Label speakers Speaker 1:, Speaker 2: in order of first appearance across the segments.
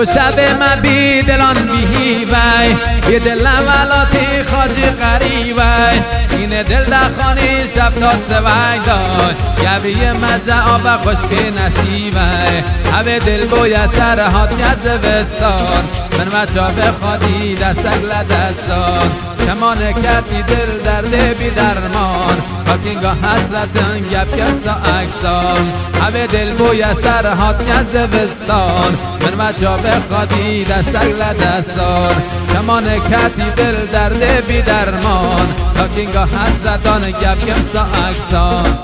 Speaker 1: تو شب من بی دلان بیهی وی بی دل ولاتی خاجی قریبی این دل دخانی شب تا سوی دای یبی مجه آب خوش که نصیبی هبه دل بوی سرهات گز وستان من مچا به خودی دستک لدستان کمان کتی دل درده بی درمان پاکینگا حسرتن گپ کسا اکسان هبه دل بوی سرهات گز وستان من مچا به خودی دستک لدستان کمان کتی دل درده بی درمان پاکینگا حسرتان گپ کسا اکسان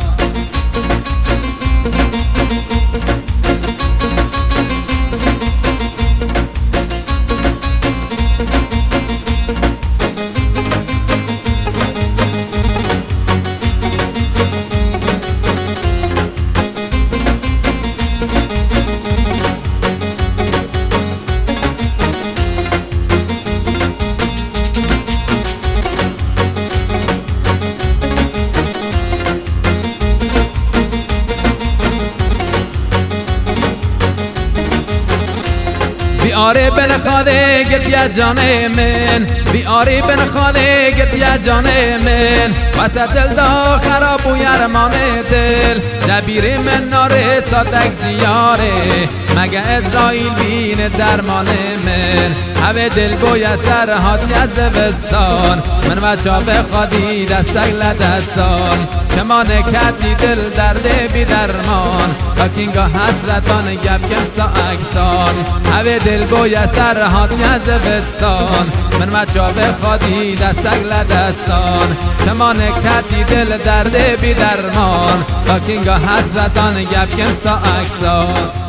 Speaker 1: بیاری بن خاده گت یا جان من بیاری بن خاده گت یا جان من وسط دل دا خراب و یرمان دل دبیر من ناره ساتک جیاره مگه اسرائیل بین درمان من هبه دل بوی سرهات گز وستان من وچا به خودی دستک لدستان کمان کتی دل درده بی درمان پاکینگا حسرتان گپ کمسا اکسان هبه دل بوی سرهات گز وستان من وچا به خودی دستک لدستان کمان کتی دل درده بی درمان پاکینگا حسرتان گپ کمسا اکسان